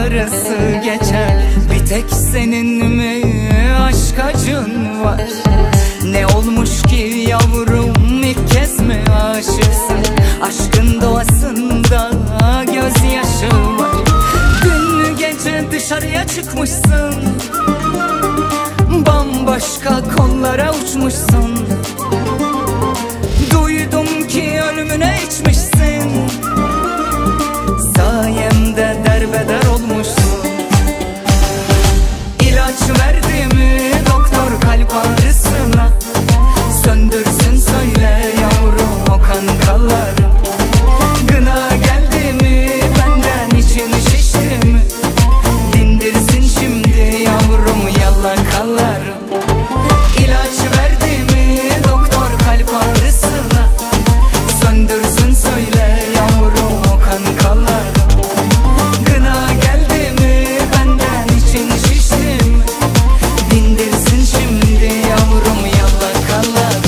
ağrısı geçer. Bir tek senin mi aşk acın var? Ne olmuş ki yavrum, ilk kez mi aşıksın? Aşkın doğasında gözyaşı var. Dün gece dışarıya çıkmışsın, bambaşka kollara uçmuşsun. Duydum ki ölümüne içmişsin, sayemde derbeder olmuşsun. İlaç verdi mi doktor kalp ağrısına? Söndürsün söyle yavrum o kan kallarım. Gına geldi mi benden, için şişti mi? Dindirsin şimdi yavrum yalakalarım. İlaç verdi mi doktor kalp ağrısına? Söndürsün söyle yavrum o kan kallarım. Gına geldi mi benden, için şişti mi? Dindirsin şimdi yavrum yalakalarım.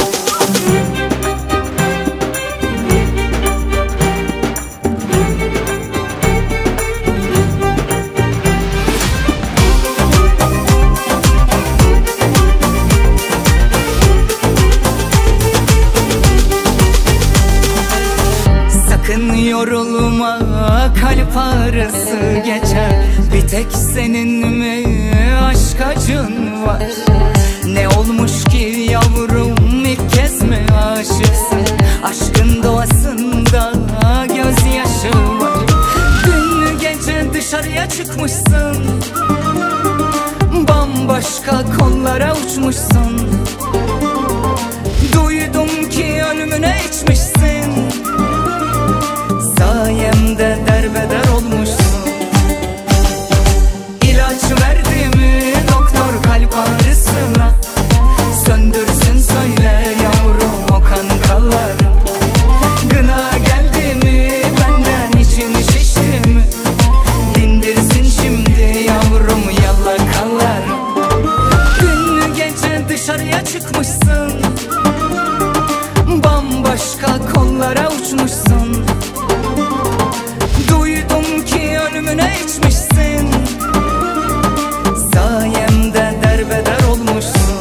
Sakın yorulma, kalp ağrısı geçer. Bir tek senin mi aşk acın var? Ne olmuş ki yavrum, ilk kez mi aşıksın? Aşkın doğasında gözyaşı var. Dün gece dışarıya çıkmışsın, bambaşka kollara uçmuşsun. Duydum ki ölümüne içmişsin, sayemde derbeder olmuşsun. İlaç verdi mi doktor kalp ağrısına? Söndürsün söyle yavrum o kan kallarım. Gına geldi mi benden, için şişti mi? Dindirsin şimdi yavrum yalakalarım. Dün gece dışarıya çıkmışsın, bambaşka kollara uçmuşsun. Duydum ki ölümüne içmişsin, sayemde derbeder olmuşsun.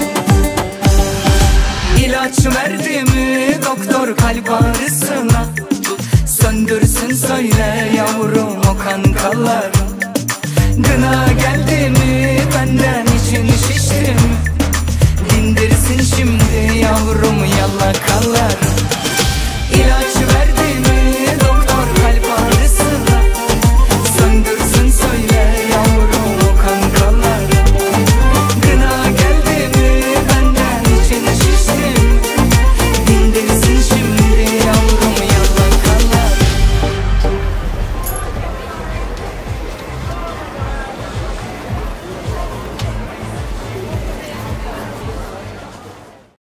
İlaç verdi mi doktor kalp ağrısına? Söndürsün söyle yavrum o kan kallarım. Gına geldi mi benden, için şişti mi?